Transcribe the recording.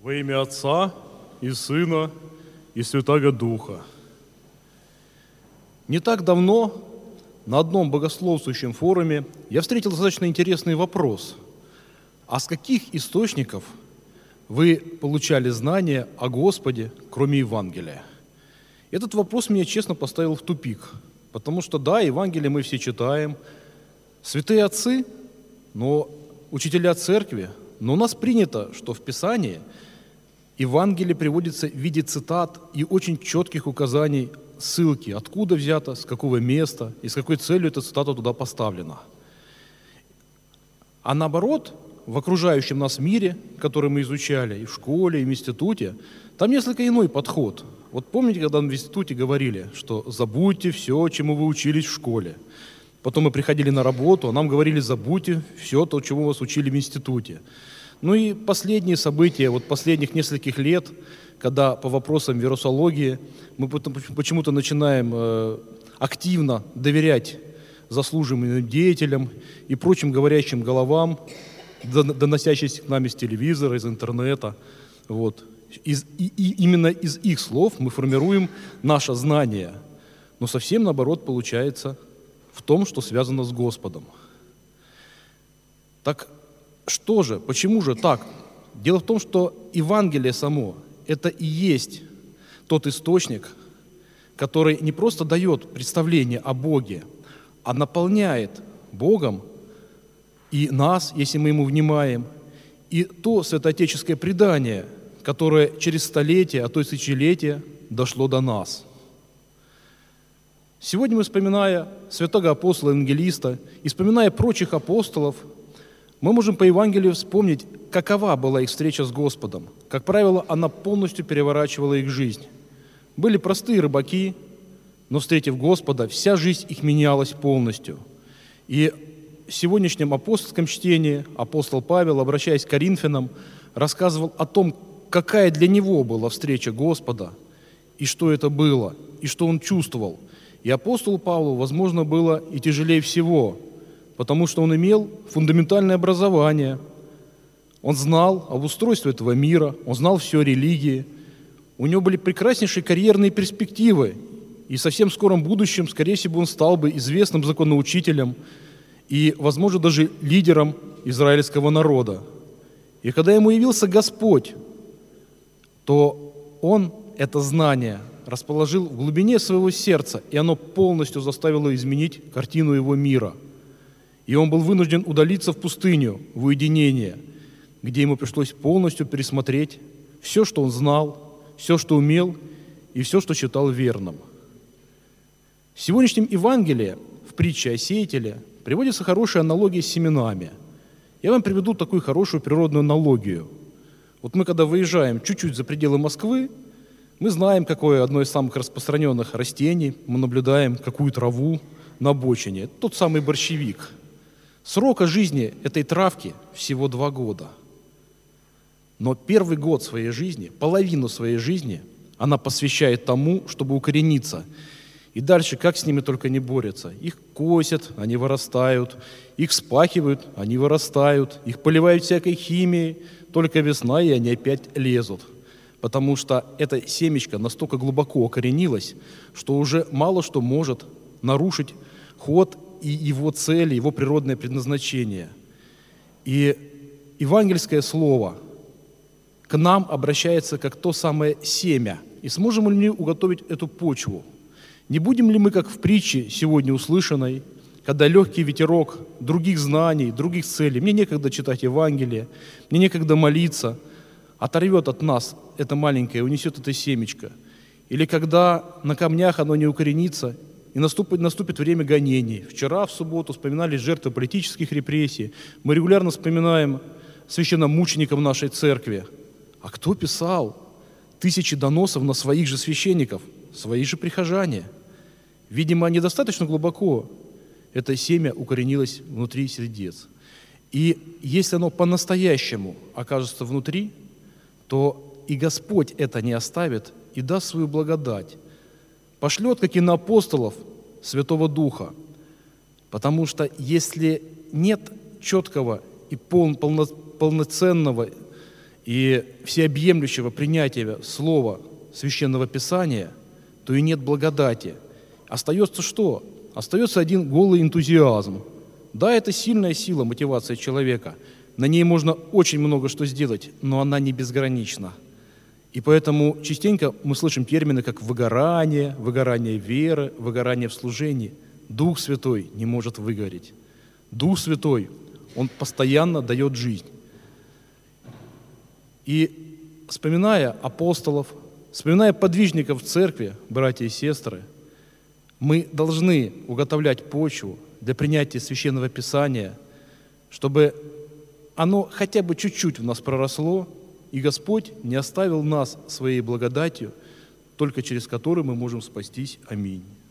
Во имя Отца и Сына и Святаго Духа. Не так давно на одном богословствующем форуме я встретил достаточно интересный вопрос. А с каких источников вы получали знания о Господе, кроме Евангелия? Этот вопрос меня честно поставил в тупик, потому что да, Евангелие мы все читаем, святые отцы, но учителя церкви, но у нас принято, что в Писании Евангелие приводится в виде цитат и очень четких указаний, ссылки, откуда взято, с какого места и с какой целью эта цитата туда поставлена. А наоборот, в окружающем нас мире, который мы изучали и в школе, и в институте, там несколько иной подход. Вот помните, когда в институте говорили, что забудьте все, чему вы учились в школе. Потом мы приходили на работу, а нам говорили, забудьте все то, чему вас учили в институте. Ну и последние события, вот последних нескольких лет, когда по вопросам вирусологии мы почему-то начинаем активно доверять заслуженным деятелям и прочим говорящим головам, доносящимся к нам из телевизора, из интернета. Вот. И именно из их слов мы формируем наше знание. Но совсем наоборот получается в том, что связано с Господом. Так что же, почему же так? Дело в том, что Евангелие само – это и есть тот источник, который не просто дает представление о Боге, а наполняет Богом и нас, если мы Ему внимаем, и то святоотеческое предание, которое через столетия, а то и тысячелетия дошло до нас. Сегодня мы, вспоминая святого апостола Евангелиста и вспоминая прочих апостолов, мы можем по Евангелию вспомнить, какова была их встреча с Господом. Как правило, она полностью переворачивала их жизнь. Были простые рыбаки, но, встретив Господа, вся жизнь их менялась полностью. И в сегодняшнем апостольском чтении апостол Павел, обращаясь к Коринфянам, рассказывал о том, какая для него была встреча Господа, и что это было, и что он чувствовал. И апостолу Павлу, возможно, было и тяжелее всего, потому что он имел фундаментальное образование, он знал об устройстве этого мира, он знал все о религии, у него были прекраснейшие карьерные перспективы, и в совсем скором будущем, скорее всего, он стал бы известным законоучителем и, возможно, даже лидером израильского народа. И когда ему явился Господь, то он это знание расположил в глубине своего сердца, и оно полностью заставило изменить картину его мира. И он был вынужден удалиться в пустыню, в уединение, где ему пришлось полностью пересмотреть все, что он знал, все, что умел, и все, что считал верным. В сегодняшнем Евангелии, в притче о сеятеле, приводится хорошая аналогия с семенами. Я вам приведу такую хорошую природную аналогию. Вот мы, когда выезжаем чуть-чуть за пределы Москвы, мы знаем, какое одно из самых распространенных растений, мы наблюдаем какую траву на обочине. Это тот самый борщевик. Срока жизни этой травки всего 2 года. Но первый год своей жизни, половину своей жизни она посвящает тому, чтобы укорениться. И дальше, как с ними только не борются. Их косят, они вырастают, их вспахивают, они вырастают, их поливают всякой химией, только весна, и они опять лезут. Потому что эта семечко настолько глубоко укоренилась, что уже мало что может нарушить ход и его цели, его природное предназначение. И евангельское слово к нам обращается как то самое семя. И сможем ли мы уготовить эту почву? Не будем ли мы, как в притче сегодня услышанной, когда легкий ветерок других знаний, других целей, мне некогда читать Евангелие, мне некогда молиться, оторвет от нас это маленькое, унесет это семечко. Или когда на камнях оно не укоренится, и наступит время гонений. Вчера, в субботу, вспоминали жертвы политических репрессий. Мы регулярно вспоминаем священномучеников нашей церкви. А кто писал 1000 доносов на своих же священников? Свои же прихожане. Видимо, недостаточно глубоко это семя укоренилось внутри сердец. И если оно по-настоящему окажется внутри, то и Господь это не оставит и даст свою благодать. Пошлет, как и на апостолов, Святого Духа. Потому что если нет четкого и полноценного и всеобъемлющего принятия слова Священного Писания, то и нет благодати. Остается что? Остается один голый энтузиазм. Да, это сильная сила, мотивация человека. На ней можно очень много что сделать, но она не безгранична. И поэтому частенько мы слышим термины, как выгорание, выгорание веры, выгорание в служении. Дух Святой не может выгореть. Дух Святой, Он постоянно дает жизнь. И вспоминая апостолов, вспоминая подвижников в церкви, братья и сестры, мы должны уготовлять почву для принятия Священного Писания, чтобы оно хотя бы чуть-чуть в нас проросло, и Господь не оставил нас своей благодатью, только через которую мы можем спастись. Аминь.